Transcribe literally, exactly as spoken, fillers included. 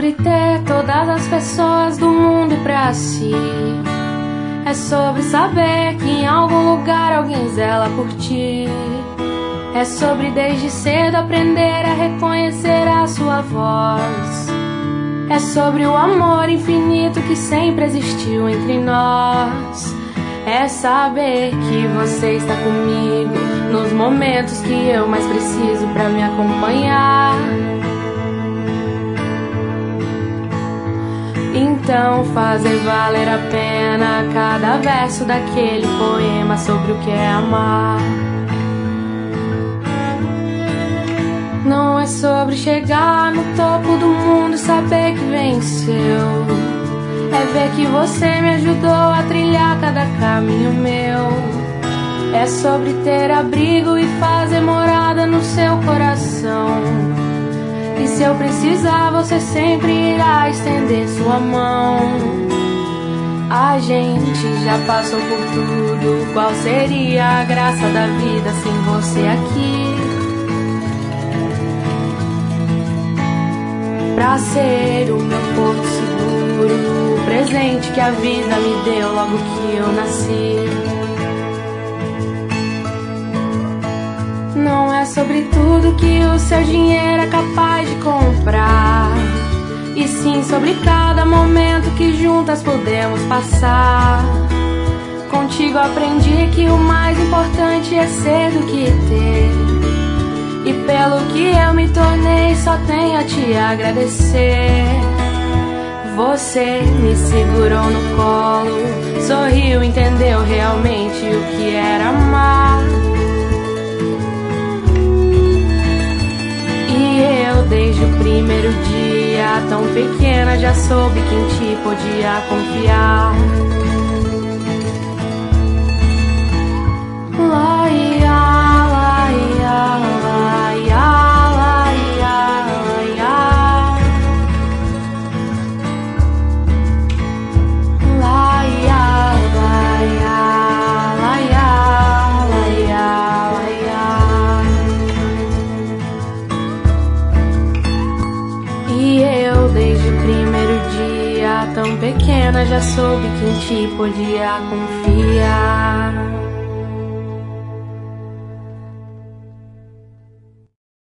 sobre ter todas as pessoas do mundo pra si. É sobre saber que em algum lugar alguém zela por ti. É sobre desde cedo aprender a reconhecer a sua voz. É sobre o amor infinito que sempre existiu entre nós. É saber que você está comigo nos momentos que eu mais preciso pra me acompanhar. Então fazer valer a pena cada verso daquele poema sobre o que é amar. Não é sobre chegar no topo do mundo e saber que venceu. É ver que você me ajudou a trilhar cada caminho meu. É sobre ter abrigo e fazer morada no seu coração. E se eu precisar, você sempre irá estender sua mão. A gente já passou por tudo. Qual seria a graça da vida sem você aqui? Pra ser o meu porto seguro, o presente que a vida me deu logo que eu nasci. Não é sobre tudo que o seu dinheiro é capaz de comprar, e sim sobre cada momento que juntas podemos passar. Contigo aprendi que o mais importante é ser do que ter, e pelo que eu me tornei só tenho a te agradecer. Você me segurou no colo, sorriu, entendeu realmente o que era amar. Desde o primeiro dia, tão pequena, já soube que em ti podia confiar. Lá, ia, lá, ia, lá, ia, lá, ia, lá, ia. Lá, ia, lá, ia, lá, ia, lá, ia, lá, ia. E eu, desde o primeiro dia, tão pequena, já soube que em ti podia confiar.